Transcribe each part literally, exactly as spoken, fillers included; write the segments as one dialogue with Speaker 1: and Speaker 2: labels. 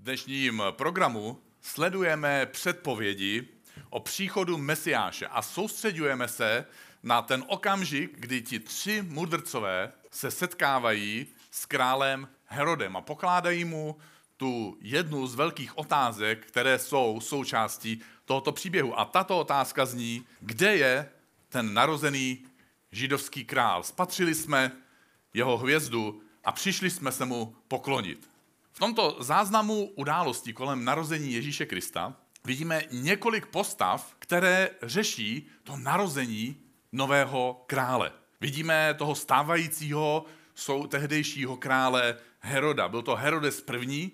Speaker 1: dnešním programu sledujeme předpovědi o příchodu Mesiáše a soustředujeme se na ten okamžik, kdy ti tři mudrcové se setkávají s králem Herodem a pokládají mu tu jednu z velkých otázek, které jsou součástí tohoto příběhu. A tato otázka zní, kde je ten narozený židovský král? Spatřili jsme jeho hvězdu a přišli jsme se mu poklonit. V tomto záznamu událostí kolem narození Ježíše Krista vidíme několik postav, které řeší to narození nového krále. Vidíme toho stávajícího, jsou tehdejšího krále Heroda. Byl to Herodes první.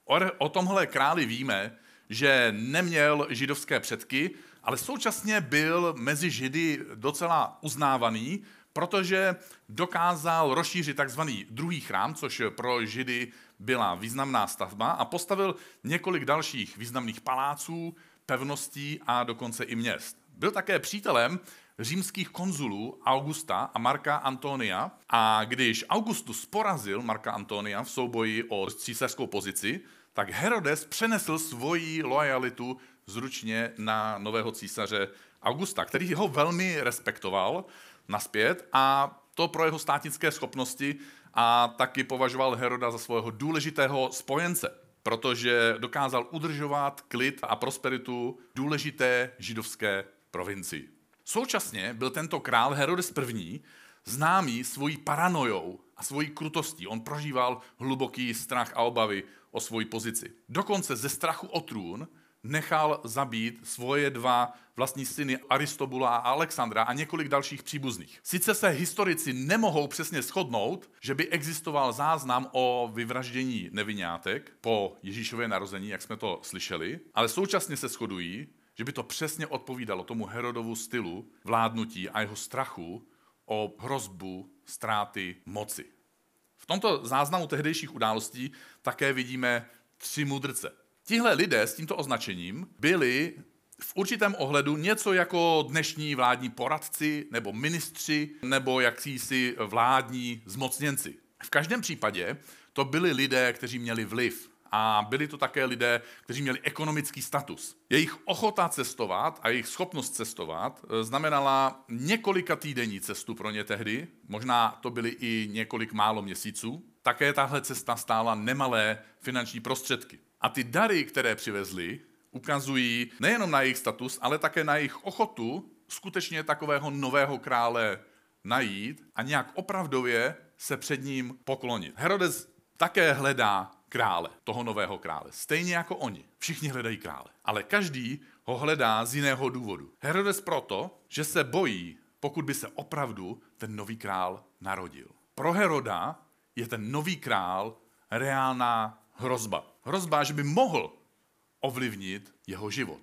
Speaker 1: O tomhle králi víme, že neměl židovské předky, ale současně byl mezi Židy docela uznávaný, protože dokázal rozšířit takzvaný druhý chrám, což pro Židy byla významná stavba, a postavil několik dalších významných paláců, pevností a dokonce i měst. Byl také přítelem římských konzulů Augusta a Marka Antonia, a když Augustus porazil Marka Antonia v souboji o císařskou pozici, tak Herodes přenesl svoji loajalitu zručně na nového císaře Augusta, který ho velmi respektoval nazpět, a to pro jeho státnické schopnosti, a taky považoval Heroda za svého důležitého spojence, protože dokázal udržovat klid a prosperitu důležité židovské provincii. Současně byl tento král Herodes první známý svojí paranojou a svojí krutostí. On prožíval hluboký strach a obavy o svoji pozici. Dokonce ze strachu o trůn nechal zabít svoje dva vlastní syny Aristobula a Alexandra a několik dalších příbuzných. Sice se historici nemohou přesně shodnout, že by existoval záznam o vyvraždění nevinátek po Ježíšově narození, jak jsme to slyšeli, ale současně se shodují, že by to přesně odpovídalo tomu Herodovu stylu vládnutí a jeho strachu o hrozbu ztráty moci. V tomto záznamu tehdejších událostí také vidíme tři mudrce. Tihle lidé s tímto označením byli v určitém ohledu něco jako dnešní vládní poradci nebo ministři nebo jakýsi vládní zmocněnci. V každém případě to byli lidé, kteří měli vliv, a byli to také lidé, kteří měli ekonomický status. Jejich ochota cestovat a jejich schopnost cestovat znamenala několika týdenní cestu pro ně tehdy, možná to byly i několik málo měsíců. Také tahle cesta stála nemalé finanční prostředky. A ty dary, které přivezli, ukazují nejenom na jejich status, ale také na jejich ochotu skutečně takového nového krále najít a nějak opravdově se před ním poklonit. Herodes také hledá krále, toho nového krále. Stejně jako oni. Všichni hledají krále. Ale každý ho hledá z jiného důvodu. Herodes proto, že se bojí, pokud by se opravdu ten nový král narodil. Pro Heroda je ten nový král reálná hrozba. Hrozba, že by mohl ovlivnit jeho život.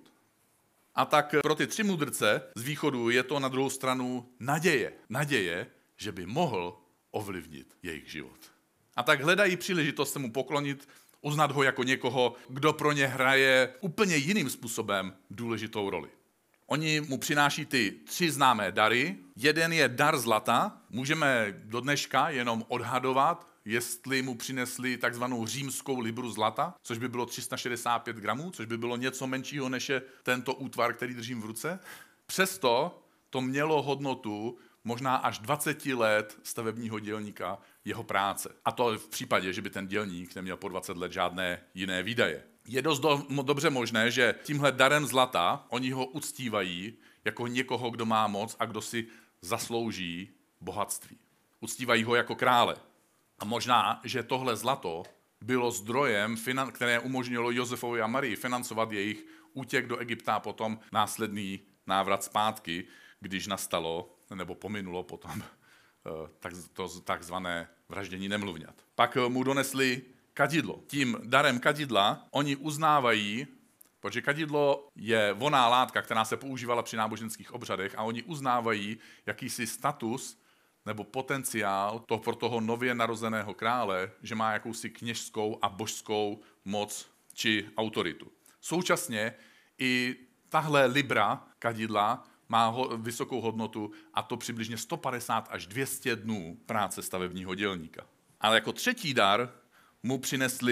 Speaker 1: A tak pro ty tři mudrce z východu je to na druhou stranu naděje. Naděje, že by mohl ovlivnit jejich život. A tak hledají příležitost se mu poklonit, uznat ho jako někoho, kdo pro ně hraje úplně jiným způsobem důležitou roli. Oni mu přináší ty tři známé dary. Jeden je dar zlata. Můžeme do dneška jenom odhadovat, jestli mu přinesli takzvanou římskou libru zlata, což by bylo tři sta šedesát pět gramů, což by bylo něco menšího než je tento útvar, který držím v ruce. Přesto to mělo hodnotu možná až dvacet let stavebního dělníka jeho práce. A to v případě, že by ten dělník neměl po dvacet let žádné jiné výdaje. Je dost do, dobře možné, že tímhle darem zlata oni ho uctívají jako někoho, kdo má moc a kdo si zaslouží bohatství. Uctívají ho jako krále. A možná, že tohle zlato bylo zdrojem, které umožnilo Josefovi a Marii financovat jejich útěk do Egypta a potom následný návrat zpátky, když nastalo nebo pominulo potom tak, to takzvané vraždění nemluvňat. Pak mu donesli kadidlo. Tím darem kadidla oni uznávají, protože kadidlo je vonná látka, která se používala při náboženských obřadech, a oni uznávají jakýsi status nebo potenciál toho pro toho nově narozeného krále, že má jakousi kněžskou a božskou moc či autoritu. Současně i tahle libra kadidla má ho, vysokou hodnotu, a to přibližně sto padesát až dvě stě dnů práce stavebního dělníka. Ale jako třetí dar mu přinesli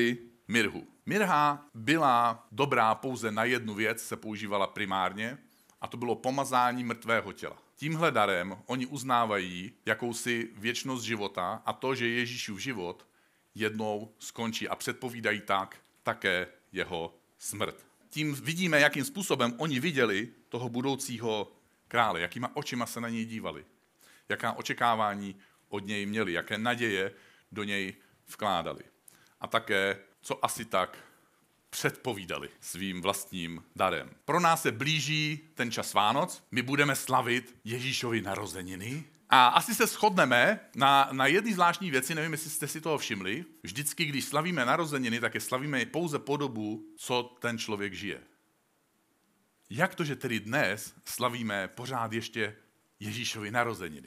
Speaker 1: mirhu. Mirha byla dobrá pouze na jednu věc, se používala primárně, a to bylo pomazání mrtvého těla. Tímhle darem oni uznávají jakousi věčnost života a to, že Ježíšův život jednou skončí a předpovídají tak také jeho smrt. Tím vidíme, jakým způsobem oni viděli toho budoucího krále, jakýma očima se na něj dívali, jaká očekávání od něj měli, jaké naděje do něj vkládali. A také, co asi tak předpovídali svým vlastním darem. Pro nás se blíží ten čas Vánoc, my budeme slavit Ježíšovy narozeniny a asi se shodneme na, na jedné zvláštní věci, nevím, jestli jste si toho všimli. Vždycky, když slavíme narozeniny, tak je slavíme pouze po dobu, co ten člověk žije. Jak to, že tedy dnes slavíme pořád ještě Ježíšovy narozeniny?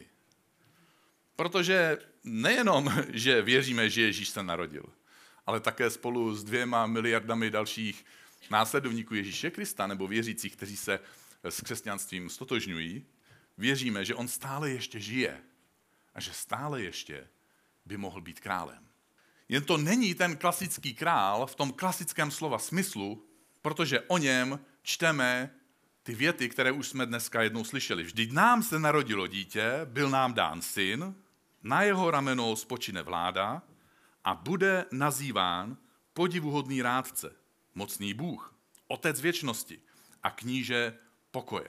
Speaker 1: Protože nejenom, že věříme, že Ježíš se narodil, ale také spolu s dvěma miliardami dalších následovníků Ježíše Krista nebo věřících, kteří se s křesťanstvím stotožňují, věříme, že on stále ještě žije a že stále ještě by mohl být králem. Jen to není ten klasický král v tom klasickém slova smyslu, protože o něm čteme ty věty, které už jsme dneska jednou slyšeli. Vždyť nám se narodilo dítě, byl nám dán syn, na jeho rameno spočine vláda a bude nazýván podivuhodný rádce, mocný Bůh, otec věčnosti a kníže pokoje.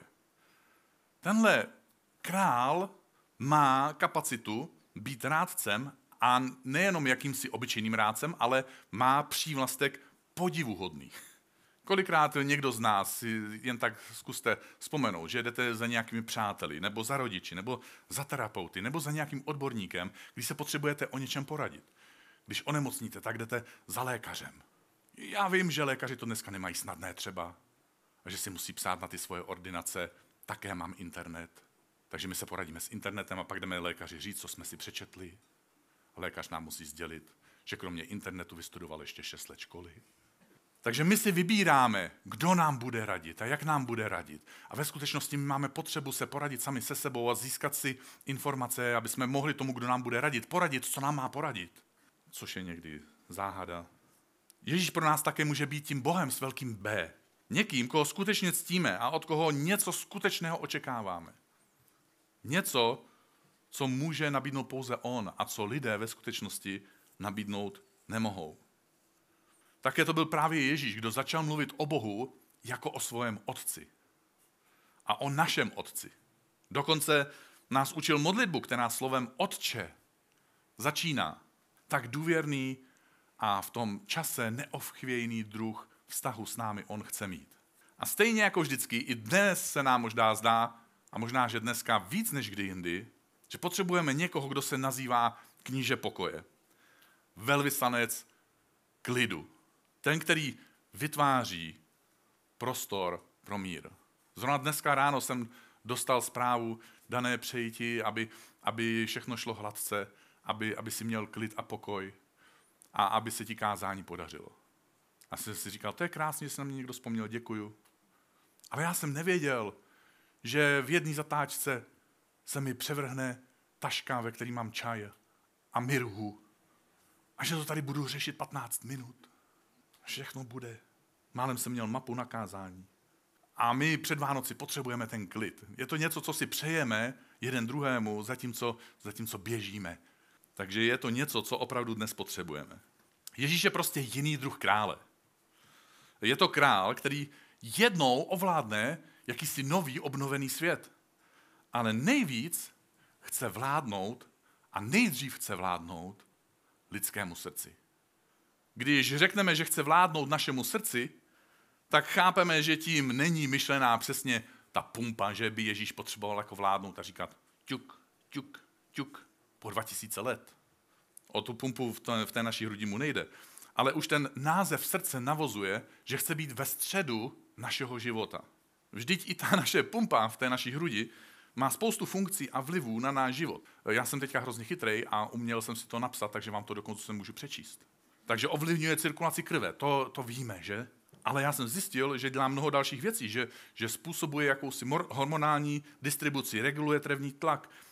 Speaker 1: Tenhle král má kapacitu být rádcem a nejenom jakýmsi obyčejným rádcem, ale má přívlastek podivuhodný. Kolikrát někdo z nás si jen tak zkuste vzpomenout, že jdete za nějakými přáteli, nebo za rodiči, nebo za terapeuty, nebo za nějakým odborníkem, když se potřebujete o něčem poradit. Když onemocníte, tak jdete za lékařem. Já vím, že lékaři to dneska nemají snadné třeba, a že si musí psát na ty svoje ordinace, také mám internet, takže my se poradíme s internetem a pak jdeme lékaři říct, co jsme si přečetli. A lékař nám musí sdělit, že kromě internetu vystudoval ještě šest let školy. Takže my si vybíráme, kdo nám bude radit a jak nám bude radit. A ve skutečnosti my máme potřebu se poradit sami se sebou a získat si informace, aby jsme mohli tomu, kdo nám bude radit, poradit, co nám má poradit. Což je někdy záhada. Ježíš pro nás také může být tím Bohem s velkým B. Někým, koho skutečně ctíme a od koho něco skutečného očekáváme. Něco, co může nabídnout pouze on a co lidé ve skutečnosti nabídnout nemohou. Také to byl právě Ježíš, kdo začal mluvit o Bohu jako o svém otci. A o našem otci. Dokonce nás učil modlitbu, která slovem Otče začíná. Tak důvěrný a v tom čase neovchvějný druh vztahu s námi on chce mít. A stejně jako vždycky, i dnes se nám možná zdá, a možná, že dneska víc než kdy jindy, že potřebujeme někoho, kdo se nazývá kníže pokoje. Velvyslanec klidu. Ten, který vytváří prostor pro mír. Zrovna dneska ráno jsem dostal zprávu, Dané, přeji ti, aby, aby všechno šlo hladce, aby, aby si měl klid a pokoj a aby se ti kázání podařilo. A jsem si říkal, to je krásně, že se na mě někdo vzpomněl, děkuju. Ale já jsem nevěděl, že v jedné zatáčce se mi převrhne taška, ve který mám čaj a mirhu. A že to tady budu řešit patnáct minut. Všechno bude. Málem jsem měl mapu na kázání. A my před Vánoci potřebujeme ten klid. Je to něco, co si přejeme jeden druhému, zatímco, zatímco běžíme. Takže je to něco, co opravdu dnes potřebujeme. Ježíš je prostě jiný druh krále. Je to král, který jednou ovládne jakýsi nový obnovený svět. Ale nejvíc chce vládnout a nejdřív chce vládnout lidskému srdci. Když řekneme, že chce vládnout našemu srdci, tak chápeme, že tím není myšlená přesně ta pumpa, že by Ježíš potřeboval jako vládnout a říkat ťuk, ťuk, ťuk po dva tisíce let. O tu pumpu v té, v té naší hrudi mu nejde. Ale už ten název srdce navozuje, že chce být ve středu našeho života. Vždyť i ta naše pumpa v té naší hrudi má spoustu funkcí a vlivů na náš život. Já jsem teďka hrozně chytrej a uměl jsem si to napsat, takže vám to dokonce můžu přečíst. Takže ovlivňuje cirkulaci krve, to, to víme, že? Ale já jsem zjistil, že dělá mnoho dalších věcí, že, že způsobuje jakousi hormonální distribuci, reguluje krevní tlak,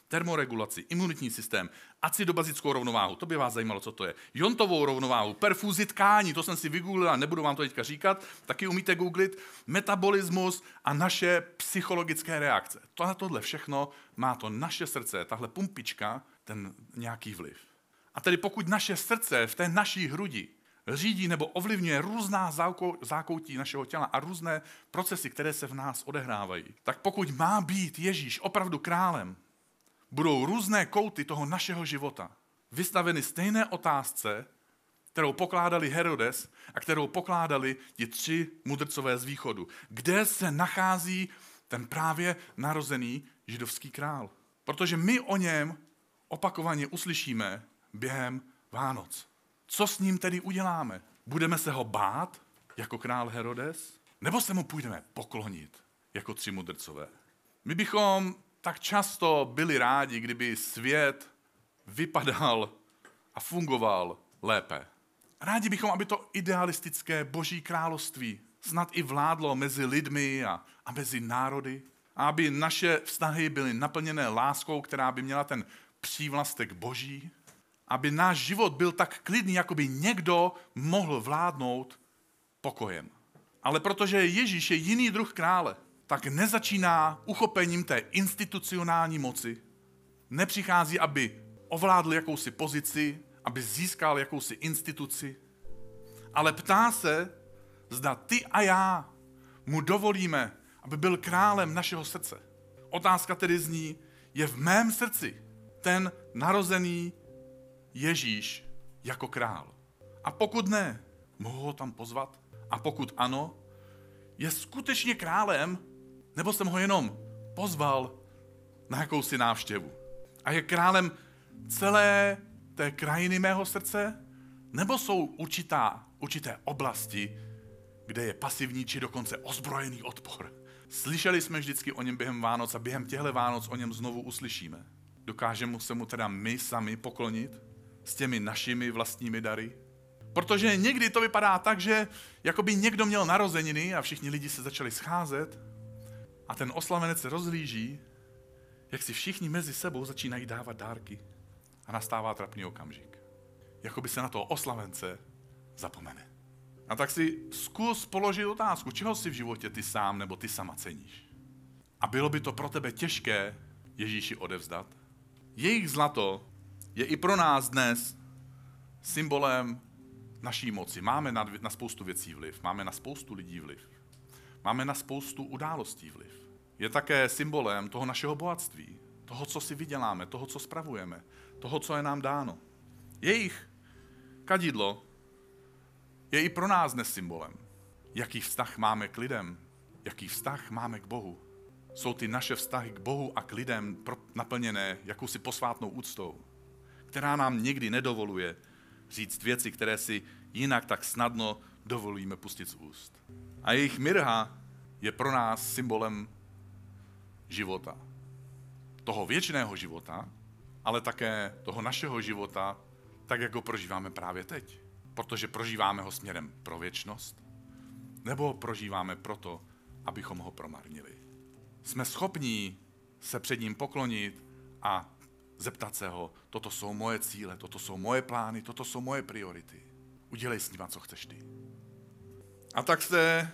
Speaker 1: termoregulaci, imunitní systém, acidobazickou rovnováhu, to by vás zajímalo, co to je, jontovou rovnováhu, perfúzi tkání, to jsem si vygooglil a nebudu vám to teďka říkat, taky umíte googlit, metabolismus a naše psychologické reakce. Tohle, tohle všechno má to naše srdce, tahle pumpička, ten nějaký vliv. A tedy pokud naše srdce v té naší hrudi řídí nebo ovlivňuje různá zákoutí našeho těla a různé procesy, které se v nás odehrávají, tak pokud má být Ježíš opravdu králem, budou různé kouty toho našeho života vystaveny stejné otázce, kterou pokládali Herodes a kterou pokládali ti tři mudrcové z východu. Kde se nachází ten právě narozený židovský král? Protože my o něm opakovaně uslyšíme během Vánoc. Co s ním tedy uděláme? Budeme se ho bát jako král Herodes? Nebo se mu půjdeme poklonit jako tři mudrcové? My bychom tak často byli rádi, kdyby svět vypadal a fungoval lépe. Rádi bychom, aby to idealistické boží království snad i vládlo mezi lidmi a, a mezi národy. A aby naše vztahy byly naplněné láskou, která by měla ten přívlastek boží. Aby náš život byl tak klidný, jako by někdo mohl vládnout pokojem. Ale protože Ježíš je jiný druh krále, tak nezačíná uchopením té institucionální moci. Nepřichází, aby ovládl jakousi pozici, aby získal jakousi instituci, ale ptá se, zda ty a já mu dovolíme, aby byl králem našeho srdce. Otázka tedy zní, je v mém srdci ten narozený Ježíš jako král. A pokud ne, mohu ho tam pozvat? A pokud ano, je skutečně králem, nebo jsem ho jenom pozval na jakousi návštěvu? A je králem celé té krajiny mého srdce? Nebo jsou určitá, určité oblasti, kde je pasivní či dokonce ozbrojený odpor? Slyšeli jsme vždycky o něm během Vánoc a během těchto Vánoc o něm znovu uslyšíme. Dokážeme se mu teda my sami poklonit s těmi našimi vlastními dary? Protože někdy to vypadá tak, že jakoby někdo měl narozeniny a všichni lidi se začali scházet a ten oslavenec se rozhlíží, jak si všichni mezi sebou začínají dávat dárky a nastává trapný okamžik. Jakoby se na toho oslavence zapomene. A tak si zkus položit otázku, čeho si v životě ty sám nebo ty sama ceníš. A bylo by to pro tebe těžké Ježíši odevzdat? Jejich zlato je i pro nás dnes symbolem naší moci. Máme na, na spoustu věcí vliv, máme na spoustu lidí vliv. Máme na spoustu událostí vliv. Je také symbolem toho našeho bohatství, toho, co si vyděláme, toho, co spravujeme, toho, co je nám dáno. Jejich kadidlo je i pro nás dnes symbolem. Jaký vztah máme k lidem, jaký vztah máme k Bohu. Jsou ty naše vztahy k Bohu a k lidem naplněné jakousi posvátnou úctou, která nám někdy nedovoluje říct věci, které si jinak tak snadno dovolíme pustit z úst. A jejich mirha je pro nás symbolem života. Toho věčného života, ale také toho našeho života, tak jak ho prožíváme právě teď. Protože prožíváme ho směrem pro věčnost, nebo prožíváme proto, abychom ho promarnili. Jsme schopní se před ním poklonit a zeptat se ho, toto jsou moje cíle, toto jsou moje plány, toto jsou moje priority. Udělej s nima, co chceš ty. A tak se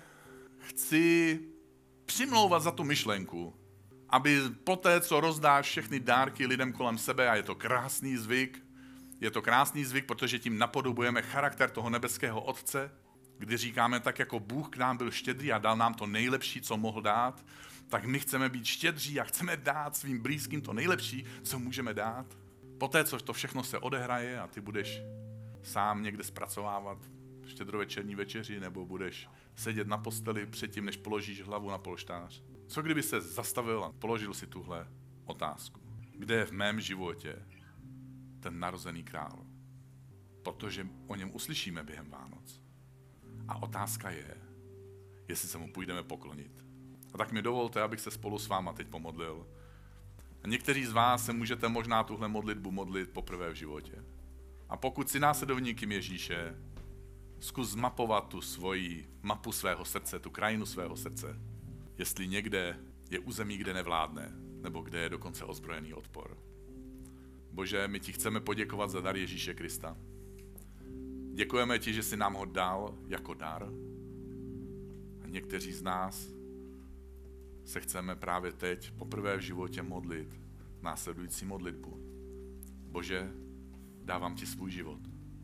Speaker 1: chci přimlouvat za tu myšlenku, aby poté, co rozdáš všechny dárky lidem kolem sebe, a je to krásný zvyk, je to krásný zvyk, protože tím napodobujeme charakter toho nebeského Otce, kdy říkáme tak, jako Bůh k nám byl štědrý a dal nám to nejlepší, co mohl dát, tak my chceme být štědří a chceme dát svým blízkým to nejlepší, co můžeme dát. Poté, co to všechno se odehraje a ty budeš sám někde zpracovávat štědrovečerní večeři nebo budeš sedět na posteli předtím, než položíš hlavu na polštář. Co kdyby se zastavil a položil si tuhle otázku? Kde je v mém životě ten narozený král? Protože o něm uslyšíme během Vánoc. A otázka je, jestli se mu půjdeme poklonit. A tak mi dovolte, abych se spolu s váma teď pomodlil. A někteří z vás se můžete možná tuhle modlitbu modlit poprvé v životě. A pokud si následovníkem Ježíše, zkus zmapovat tu svoji mapu svého srdce, tu krajinu svého srdce. Jestli někde je území, kde nevládne. nebo kde je dokonce ozbrojený odpor. Bože, my ti chceme poděkovat za dar Ježíše Krista. Děkujeme ti, že jsi nám ho dal jako dar. A někteří z nás se chceme právě teď poprvé v životě modlit následující modlitbu. Bože, dávám ti svůj život.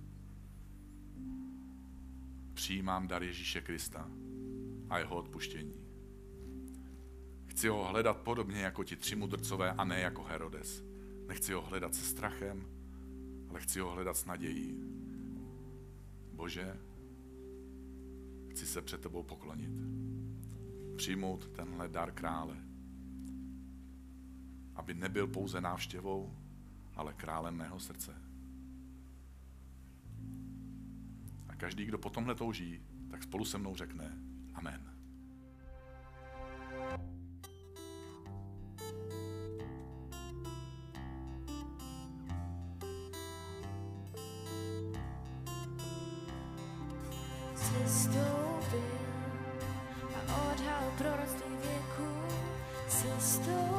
Speaker 1: Přijímám dar Ježíše Krista a jeho odpuštění. Chci ho hledat podobně jako ti tři mudrcové a ne jako Herodes. Nechci ho hledat se strachem, ale chci ho hledat s nadějí. Bože, chci se před tebou poklonit. Přijmout tenhle dar krále. Aby nebyl pouze návštěvou, ale králem mého srdce. A každý, kdo po tomhle touží, tak spolu se mnou řekne amen.
Speaker 2: Sestoupil a odhalil proroctví věku, sestoupil